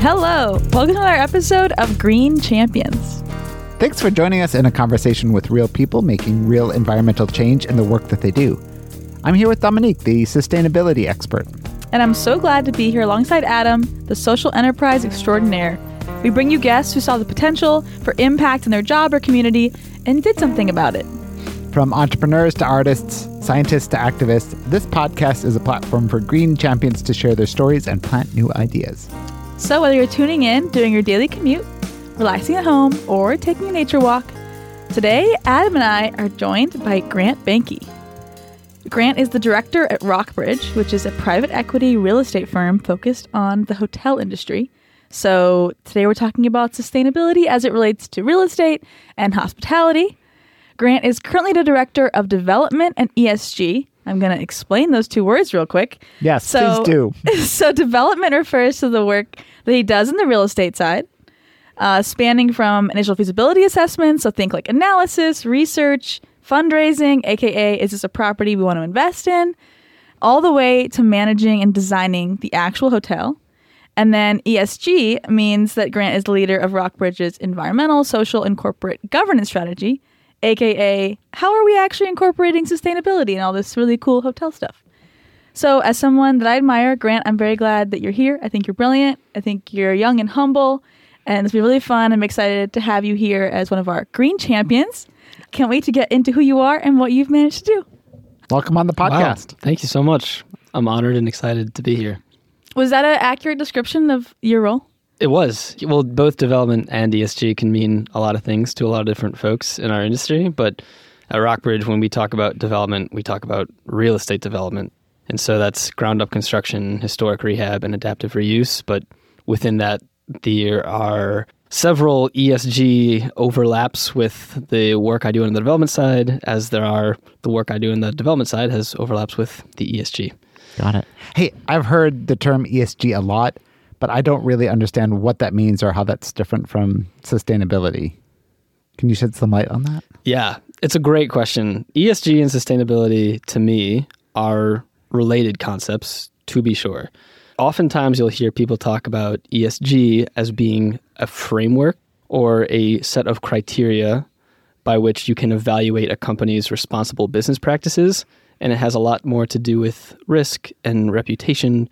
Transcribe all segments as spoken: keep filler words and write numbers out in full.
Hello, welcome to another episode of Green Champions. Thanks for joining us in a conversation with real people making real environmental change in the work that they do. I'm here with Dominique, the sustainability expert. And I'm so glad to be here alongside Adam, the social enterprise extraordinaire. We bring you guests who saw the potential for impact in their job or community and did something about it. From entrepreneurs to artists, scientists to activists, this podcast is a platform for green champions to share their stories and plant new ideas. So whether you're tuning in, doing your daily commute, relaxing at home, or taking a nature walk, today Adam and I are joined by Grant Benke. Grant is the director at Rockbridge, which is a private equity real estate firm focused on the hotel industry. So today we're talking about sustainability as it relates to real estate and hospitality. Grant is currently the director of development and E S G. I'm going to explain those two words real quick. Yes, so, please do. So development refers to the work that he does in the real estate side, uh, spanning from initial feasibility assessments, so think like analysis, research, fundraising, aka is this a property we want to invest in, all the way to managing and designing the actual hotel. And then E S G means that Grant is the leader of Rockbridge's environmental, social, and corporate governance strategy, aka how are we actually incorporating sustainability and all this really cool hotel stuff. So as someone that I admire, Grant, I'm very glad that you're here. I think you're brilliant. I think you're young and humble, and it's been really fun. I'm excited to have you here as one of our green champions. Can't wait to get into who you are and what you've managed to do. Welcome on the podcast. Wow. Thank you so much. I'm honored and excited to be here. Was that an accurate description of your role? It was. Well, both development and E S G can mean a lot of things to a lot of different folks in our industry. But at Rockbridge, when we talk about development, we talk about real estate development. And so that's ground up construction, historic rehab, and adaptive reuse. But within that, there are several E S G overlaps with the work I do on the development side, as there are the work I do in the development side has overlaps with the E S G. Got it. Hey, I've heard the term E S G a lot, but I don't really understand what that means or how that's different from sustainability. Can you shed some light on that? Yeah, it's a great question. E S G and sustainability, to me, are related concepts, to be sure. Oftentimes, you'll hear people talk about E S G as being a framework or a set of criteria by which you can evaluate a company's responsible business practices. And it has a lot more to do with risk and reputation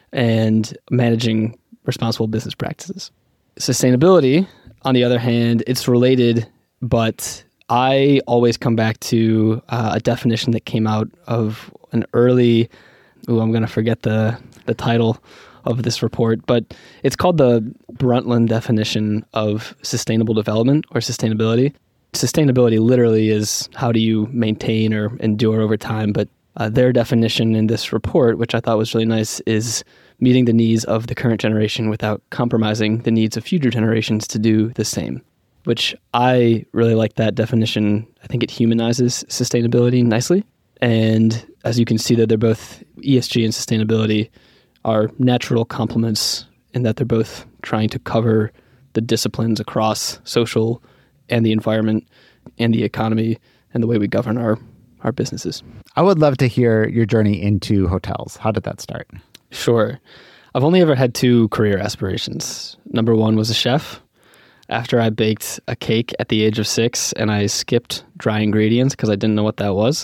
and managing responsible business practices. Sustainability, on the other hand, it's related, but I always come back to uh, a definition that came out of an early, ooh, I'm going to forget the, the title of this report, but it's called the Brundtland definition of sustainable development or sustainability. Sustainability literally is how do you maintain or endure over time, but uh, their definition in this report, which I thought was really nice, is meeting the needs of the current generation without compromising the needs of future generations to do the same, which I really like that definition. I think it humanizes sustainability nicely. And as you can see that they're both E S G and sustainability are natural complements in that they're both trying to cover the disciplines across social and the environment and the economy and the way we govern our, our businesses. I would love to hear your journey into hotels. How did that start? Sure. I've only ever had two career aspirations. Number one was a chef. After I baked a cake at the age of six and I skipped dry ingredients because I didn't know what that was,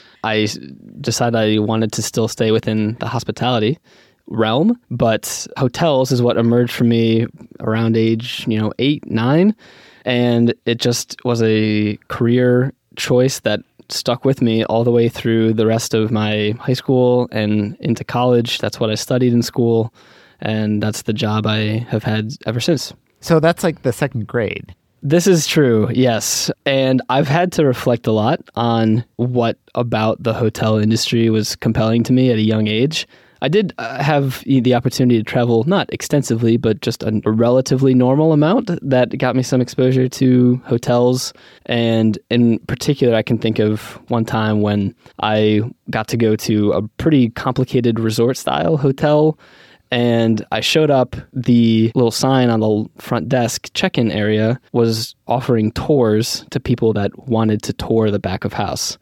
I decided I wanted to still stay within the hospitality realm, but hotels is what emerged for me around age, you know, eight, nine. And it just was a career choice that stuck with me all the way through the rest of my high school and into college. That's what I studied in school. And that's the job I have had ever since. So that's like the second grade. This is true, yes. And I've had to reflect a lot on what about the hotel industry was compelling to me at a young age. I did uh, have the opportunity to travel, not extensively, but just a, a relatively normal amount that got me some exposure to hotels. And in particular, I can think of one time when I got to go to a pretty complicated resort-style hotel. And I showed up, the little sign on the front desk check-in area was offering tours to people that wanted to tour the back of house.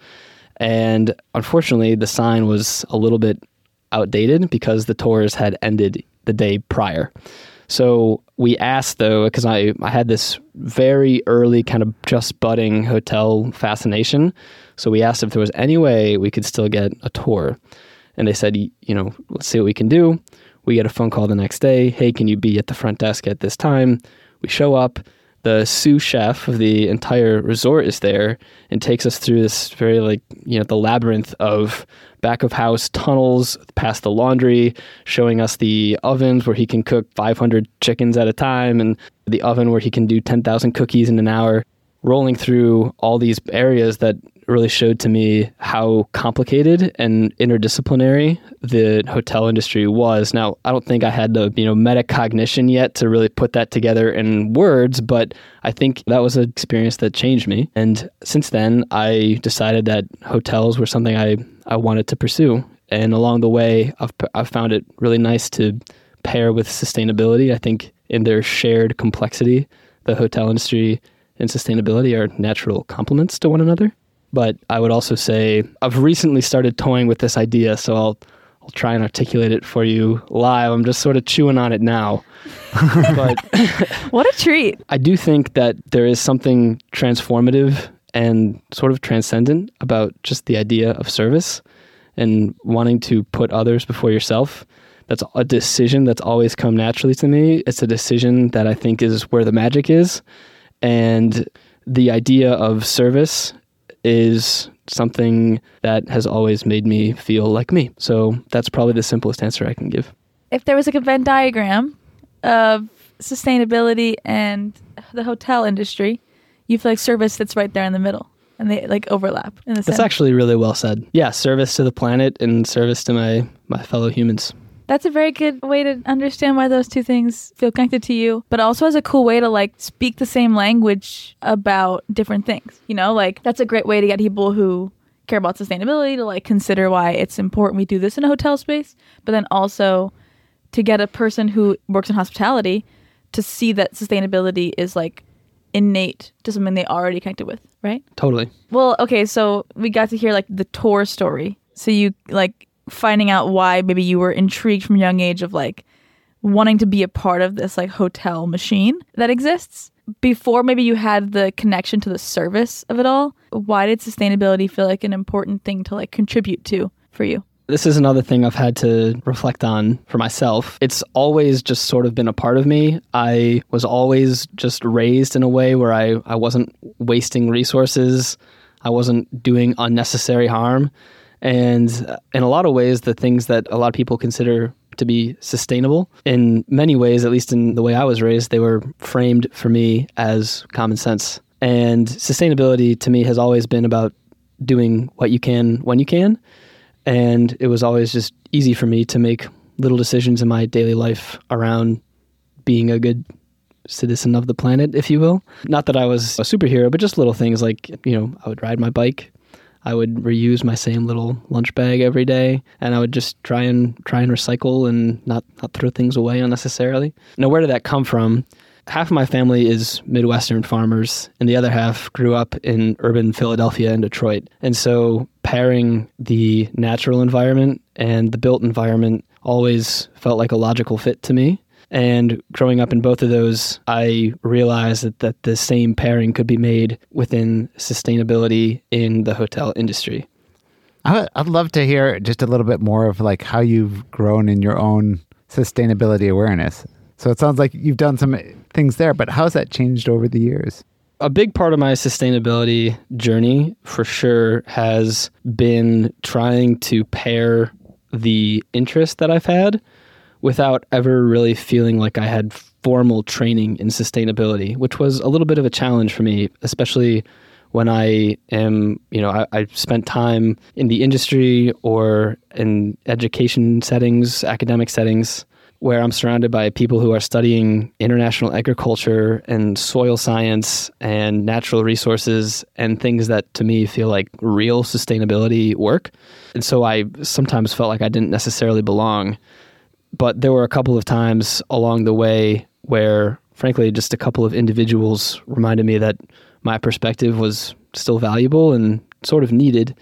And unfortunately, the sign was a little bit outdated because the tours had ended the day prior. So we asked, though, because I, I had this very early kind of just budding hotel fascination. So we asked if there was any way we could still get a tour. And they said, you know, let's see what we can do. We get a phone call the next day. Hey, can you be at the front desk at this time? We show up. The sous chef of the entire resort is there and takes us through this very, like, you know, the labyrinth of back of house tunnels past the laundry, showing us the ovens where he can cook five hundred chickens at a time and the oven where he can do ten thousand cookies in an hour, rolling through all these areas that really showed to me how complicated and interdisciplinary the hotel industry was. Now, I don't think I had the, you know, metacognition yet to really put that together in words, but I think that was an experience that changed me. And since then, I decided that hotels were something I, I wanted to pursue. And along the way, I've, I've found it really nice to pair with sustainability. I think in their shared complexity, the hotel industry and sustainability are natural complements to one another. But I would also say I've recently started toying with this idea, so I'll I'll try and articulate it for you live. I'm just sort of chewing on it now. But what a treat. I do think that there is something transformative and sort of transcendent about just the idea of service and wanting to put others before yourself. That's a decision that's always come naturally to me. It's a decision that I think is where the magic is. And the idea of service is something that has always made me feel like me. So that's probably the simplest answer I can give. If there was like a Venn diagram of sustainability and the hotel industry, you feel like service sits right there in the middle and they like overlap in the That's center. actually really well said. Yeah, service to the planet and service to my, my fellow humans. That's a very good way to understand why those two things feel connected to you, but also as a cool way to like speak the same language about different things. You know, like that's a great way to get people who care about sustainability to like consider why it's important we do this in a hotel space, but then also to get a person who works in hospitality to see that sustainability is like innate to something they already connected with, right? Totally. Well, okay, so we got to hear like the tour story. So you like finding out why maybe you were intrigued from a young age of like wanting to be a part of this like hotel machine that exists. Before maybe you had the connection to the service of it all, why did sustainability feel like an important thing to like contribute to for you? This is another thing I've had to reflect on for myself. It's always just sort of been a part of me. I was always just raised in a way where I, I wasn't wasting resources. I wasn't doing unnecessary harm. And in a lot of ways, the things that a lot of people consider to be sustainable, in many ways, at least in the way I was raised, they were framed for me as common sense. And sustainability to me has always been about doing what you can when you can. And it was always just easy for me to make little decisions in my daily life around being a good citizen of the planet, if you will. Not that I was a superhero, but just little things like, you know, I would ride my bike. I would reuse my same little lunch bag every day, and I would just try and try and recycle and not, not throw things away unnecessarily. Now, where did that come from? Half of my family is Midwestern farmers, and the other half grew up in urban Philadelphia and Detroit. And so pairing the natural environment and the built environment always felt like a logical fit to me. And growing up in both of those, I realized that, that the same pairing could be made within sustainability in the hotel industry. I- I'd love to hear just a little bit more of like how you've grown in your own sustainability awareness. So it sounds like you've done some things there, but how's that changed over the years? A big part of my sustainability journey, for sure, has been trying to pair the interest that I've had without ever really feeling like I had formal training in sustainability, which was a little bit of a challenge for me, especially when I am, you know, I, I spent time in the industry or in education settings, academic settings, where I'm surrounded by people who are studying international agriculture and soil science and natural resources and things that to me feel like real sustainability work. And so I sometimes felt like I didn't necessarily belong. But there were a couple of times along the way where, frankly, just a couple of individuals reminded me that my perspective was still valuable and sort of needed.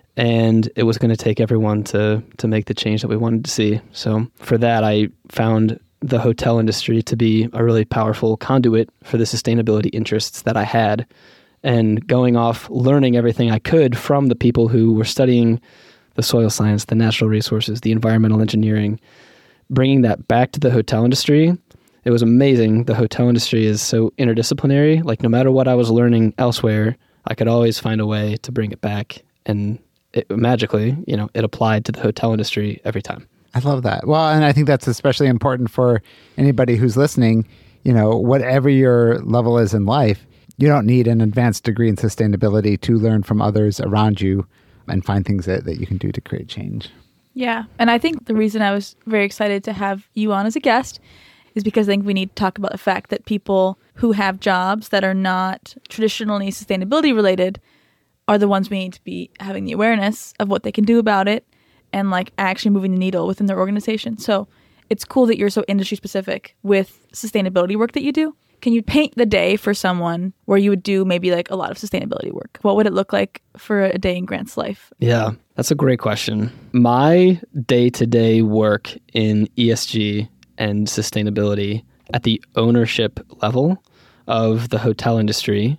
And it was going to take everyone to to make the change that we wanted to see. So for that, I found the hotel industry to be a really powerful conduit for the sustainability interests that I had, and going off learning everything I could from the people who were studying the soil science, the natural resources, the environmental engineering, bringing that back to the hotel industry. It was amazing. The hotel industry is so interdisciplinary. Like no matter what I was learning elsewhere, I could always find a way to bring it back, and it, magically, you know, it applied to the hotel industry every time. I love that. Well, and I think that's especially important for anybody who's listening. You know, whatever your level is in life, you don't need an advanced degree in sustainability to learn from others around you and find things that, that you can do to create change. Yeah. And I think the reason I was very excited to have you on as a guest is because I think we need to talk about the fact that people who have jobs that are not traditionally sustainability related are the ones we need to be having the awareness of what they can do about it and like actually moving the needle within their organization. So it's cool that you're so industry specific with sustainability work that you do. Can you paint the day for someone where you would do maybe like a lot of sustainability work? What would it look like for a day in Grant's life? Yeah, that's a great question. My day-to-day work in E S G and sustainability at the ownership level of the hotel industry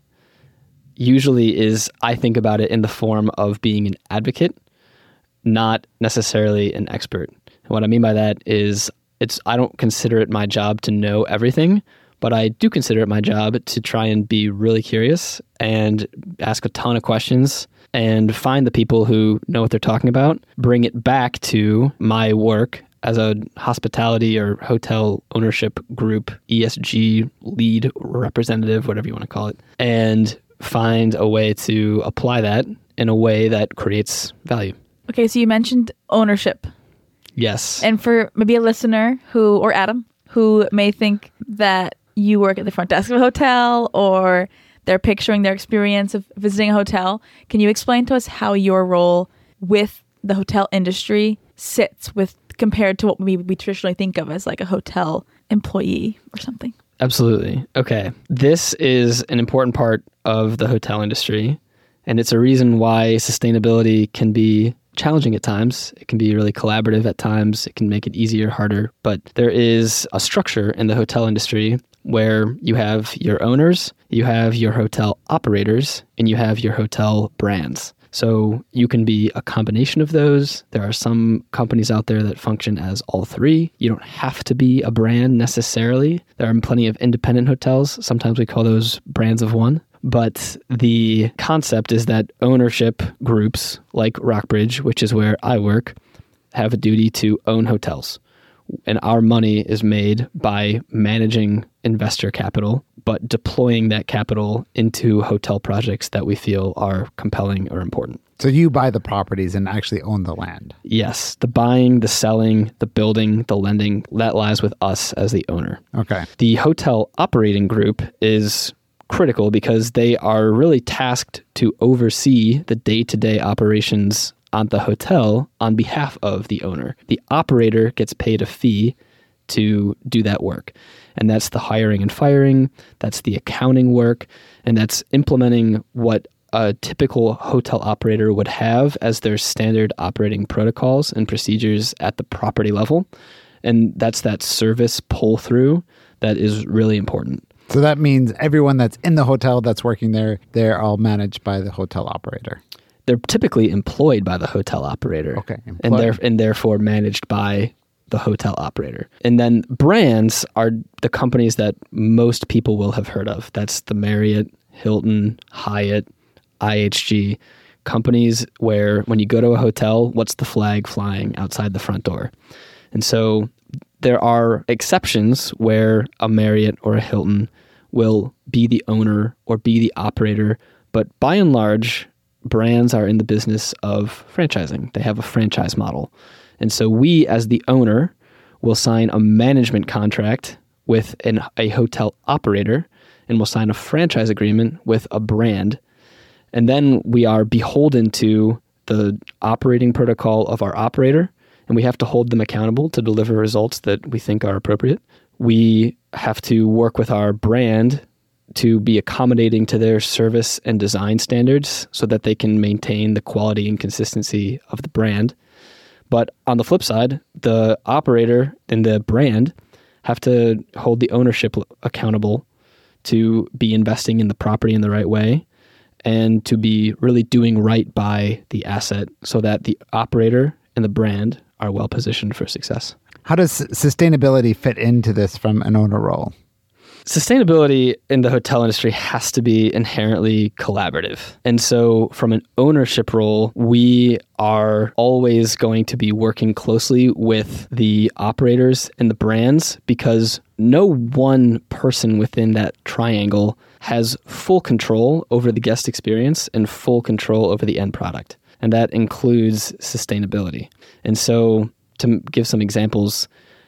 usually is, I think about it in the form of being an advocate, not necessarily an expert. And what I mean by that is it's I don't consider it my job to know everything, but I do consider it my job to try and be really curious and ask a ton of questions and find the people who know what they're talking about, bring it back to my work as a hospitality or hotel ownership group, E S G lead representative, whatever you want to call it, and find a way to apply that in a way that creates value. Okay, so you mentioned ownership. Yes. And for maybe a listener who, or Adam, who may think that you work at the front desk of a hotel or they're picturing their experience of visiting a hotel, can you explain to us how your role with the hotel industry sits with compared to what we, we traditionally think of as like a hotel employee or something? Absolutely. Okay. This is an important part of the hotel industry, and it's a reason why sustainability can be challenging at times. It can be really collaborative at times. It can make it easier, harder. But there is a structure in the hotel industry where you have your owners, you have your hotel operators, and you have your hotel brands. So you can be a combination of those. There are some companies out there that function as all three. You don't have to be a brand necessarily. There are plenty of independent hotels. Sometimes we call those brands of one. But the concept is that ownership groups like Rockbridge, which is where I work, have a duty to own hotels. And our money is made by managing investor capital, but deploying that capital into hotel projects that we feel are compelling or important. So you buy the properties and actually own the land? Yes. The buying, the selling, the building, the lending, that lies with us as the owner. Okay. The hotel operating group is critical because they are really tasked to oversee the day-to-day operations on the hotel on behalf of the owner. The operator gets paid a fee to do that work. And that's the hiring and firing, that's the accounting work, and that's implementing what a typical hotel operator would have as their standard operating protocols and procedures at the property level. And that's that service pull-through that is really important. So that means everyone that's in the hotel that's working there, they're all managed by the hotel operator. They're typically employed by the hotel operator. Okay. And, there, and therefore managed by the hotel operator. And then brands are the companies that most people will have heard of. That's the Marriott, Hilton, Hyatt, I H G, companies where when you go to a hotel, what's the flag flying outside the front door? And so there are exceptions where a Marriott or a Hilton will be the owner or be the operator, but by and large, brands are in the business of franchising. They have a franchise model. And so we, as the owner, will sign a management contract with an, a hotel operator, and we'll sign a franchise agreement with a brand. And then we are beholden to the operating protocol of our operator, and we have to hold them accountable to deliver results that we think are appropriate. We have to work with our brand to be accommodating to their service and design standards so that they can maintain the quality and consistency of the brand. But on the flip side, the operator and the brand have to hold the ownership accountable to be investing in the property in the right way and to be really doing right by the asset so that the operator and the brand are well positioned for success. How does sustainability fit into this from an owner role? Sustainability in the hotel industry has to be inherently collaborative. And so from an ownership role, we are always going to be working closely with the operators and the brands because no one person within that triangle has full control over the guest experience and full control over the end product. And that includes sustainability. And so to give some examples,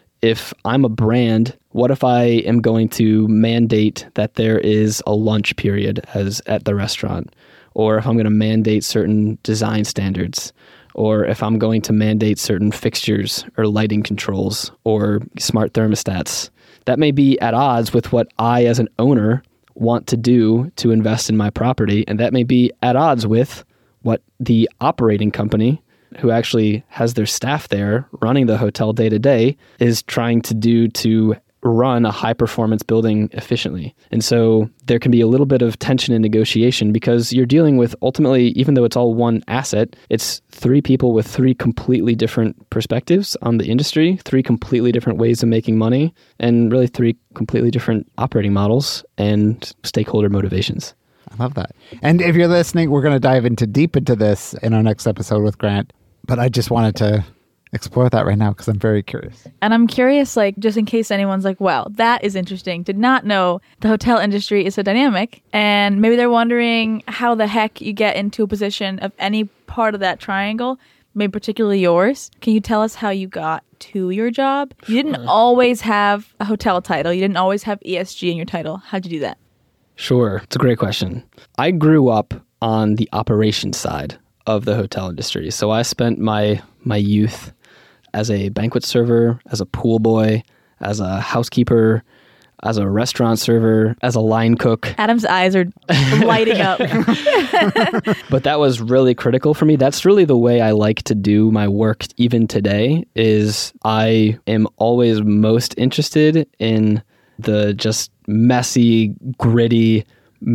if I'm a brand, what if I am going to mandate that there is a lunch period as at the restaurant? Or if I'm going to mandate certain design standards? Or if I'm going to mandate certain fixtures or lighting controls or smart thermostats? That may be at odds with what I as an owner want to do to invest in my property. And that may be at odds with what the operating company who actually has their staff there running the hotel day to day is trying to do to run a high performance building efficiently. And so there can be a little bit of tension in negotiation because you're dealing with ultimately, even though it's all one asset, it's three people with three completely different perspectives on the industry, three completely different ways of making money, and really three completely different operating models and stakeholder motivations. I love that. And if you're listening, we're going to dive into deep into this in our next episode with Grant. But I just wanted to explore that right now because I'm very curious. And I'm curious, like, just in case anyone's like, wow, that is interesting. Did not know the hotel industry is so dynamic. And maybe they're wondering how the heck you get into a position of any part of that triangle, maybe particularly yours. Can you tell us how you got to your job? You didn't always have a hotel title. You didn't always have E S G in your title. How'd you do that? Sure. It's a great question. I grew up on the operations side of the hotel industry. So I spent my my youth as a banquet server, as a pool boy, as a housekeeper, as a restaurant server, as a line cook. Adam's eyes are lighting up. But that was really critical for me. That's really the way I like to do my work even today, is I am always most interested in the just messy, gritty,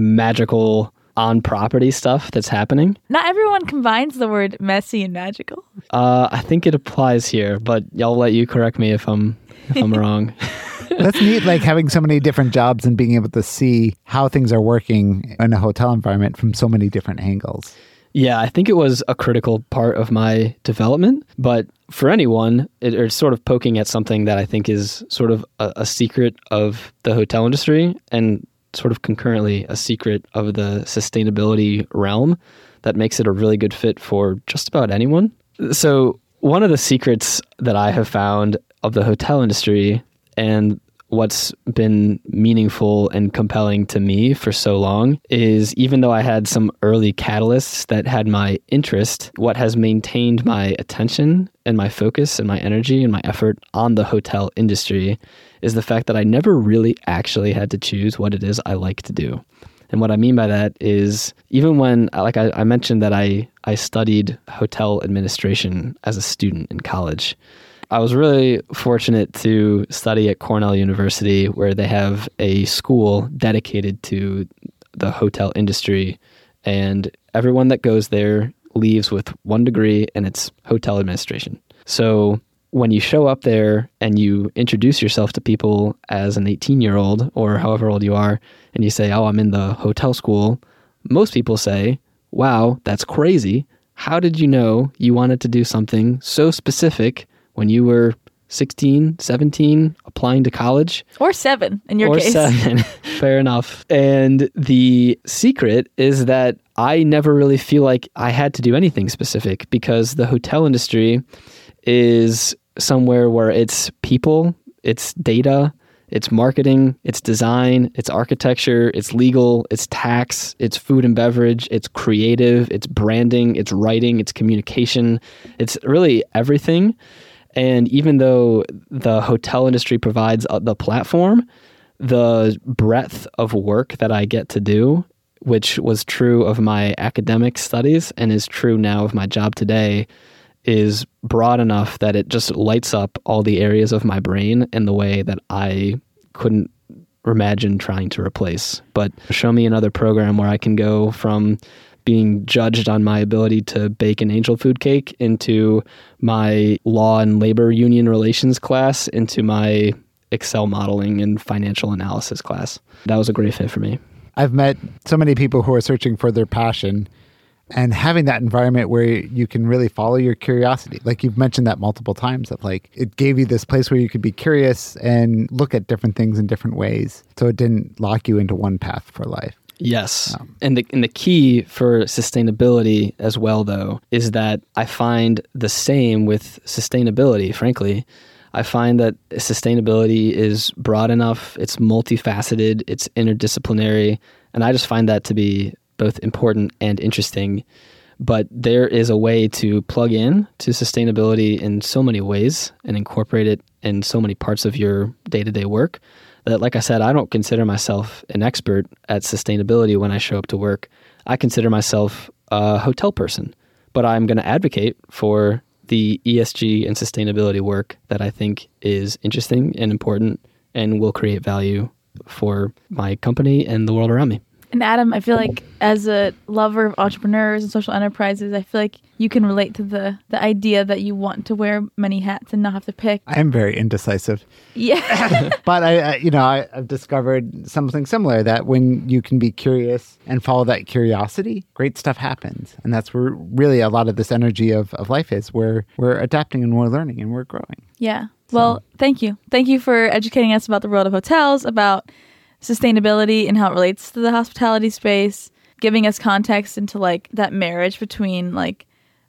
magical on-property stuff that's happening. Not everyone combines the word messy and magical. Uh, I think it applies here, but I'll let you correct me if I'm if I'm wrong. That's neat, like having so many different jobs and being able to see how things are working in a hotel environment from so many different angles. Yeah, I think it was a critical part of my development. But for anyone, it, it's sort of poking at something that I think is sort of a, a secret of the hotel industry and sort of concurrently a secret of the sustainability realm that makes it a really good fit for just about anyone. So one of the secrets that I have found of the hotel industry and what's been meaningful and compelling to me for so long is, even though I had some early catalysts that had my interest, what has maintained my attention and my focus and my energy and my effort on the hotel industry is the fact that I never really actually had to choose what it is I like to do. And what I mean by that is, even when, like I, I mentioned that I, I studied hotel administration as a student in college, I was really fortunate to study at Cornell University, where they have a school dedicated to the hotel industry. And everyone that goes there leaves with one degree, and it's hotel administration. So when you show up there and you introduce yourself to people as an eighteen-year-old or however old you are, and you say, oh, I'm in the hotel school, most people say, wow, that's crazy. How did you know you wanted to do something so specific when you were sixteen, seventeen, applying to college? Or seven, in your or case. Or seven. Fair enough. And the secret is that I never really feel like I had to do anything specific, because the hotel industry is somewhere where it's people, it's data, it's marketing, it's design, it's architecture, it's legal, it's tax, it's food and beverage, it's creative, it's branding, it's writing, it's communication. It's really everything. And even though the hotel industry provides the platform, the breadth of work that I get to do, which was true of my academic studies and is true now of my job today, is broad enough that it just lights up all the areas of my brain in the way that I couldn't imagine trying to replace. But show me another program where I can go from being judged on my ability to bake an angel food cake into my law and labor union relations class into my Excel modeling and financial analysis class. That was a great fit for me. I've met so many people who are searching for their passion, and having that environment where you can really follow your curiosity. Like you've mentioned that multiple times, of like it gave you this place where you could be curious and look at different things in different ways. So it didn't lock you into one path for life. Yes. Um, and the and the key for sustainability as well, though, is that I find the same with sustainability, frankly. I find that sustainability is broad enough, it's multifaceted, it's interdisciplinary, and I just find that to be both important and interesting. But there is a way to plug in to sustainability in so many ways and incorporate it in so many parts of your day-to-day work that, like I said, I don't consider myself an expert at sustainability when I show up to work. I consider myself a hotel person, but I'm going to advocate for the E S G and sustainability work that I think is interesting and important and will create value for my company and the world around me. And Adam, I feel like as a lover of entrepreneurs and social enterprises, I feel like you can relate to the, the idea that you want to wear many hats and not have to pick. I am very indecisive. Yeah. But I, I, you know, I, I've discovered something similar, that when you can be curious and follow that curiosity, great stuff happens. And that's where really a lot of this energy of, of life is, where we're adapting and we're learning and we're growing. Yeah. Well, so. thank you. Thank you for educating us about the world of hotels, about sustainability and how it relates to the hospitality space, giving us context into like that marriage between like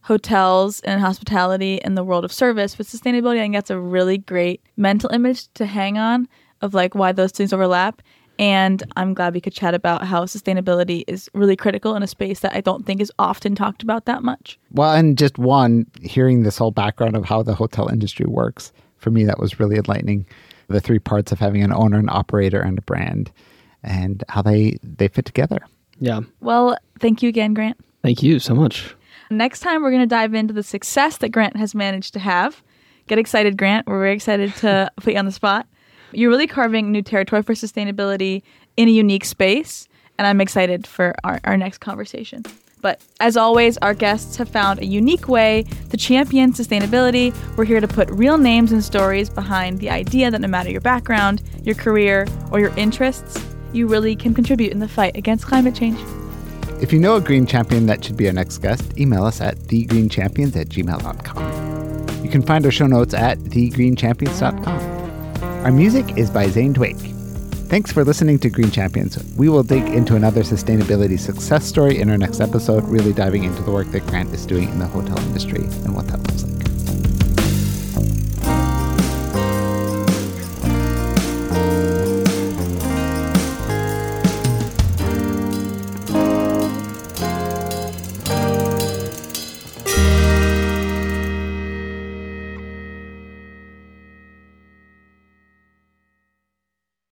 hotels and hospitality and the world of service. But sustainability, I think that's a really great mental image to hang on of like why those things overlap. And I'm glad we could chat about how sustainability is really critical in a space that I don't think is often talked about that much. Well, and just one, hearing this whole background of how the hotel industry works, for me, that was really enlightening. The three parts of having an owner, an operator, and a brand, and how they, they fit together. Yeah. Well, thank you again, Grant. Thank you so much. Next time, we're going to dive into the success that Grant has managed to have. Get excited, Grant. We're very excited to put you on the spot. You're really carving new territory for sustainability in a unique space, and I'm excited for our, our next conversation. But as always, our guests have found a unique way to champion sustainability. We're here to put real names and stories behind the idea that no matter your background, your career, or your interests, you really can contribute in the fight against climate change. If you know a green champion that should be our next guest, email us at the green champions at gmail dot com. You can find our show notes at the green champions dot com. Our music is by Zane Dwake. Thanks for listening to Green Champions. We will dig into another sustainability success story in our next episode, really diving into the work that Grant is doing in the hotel industry and what that looks like.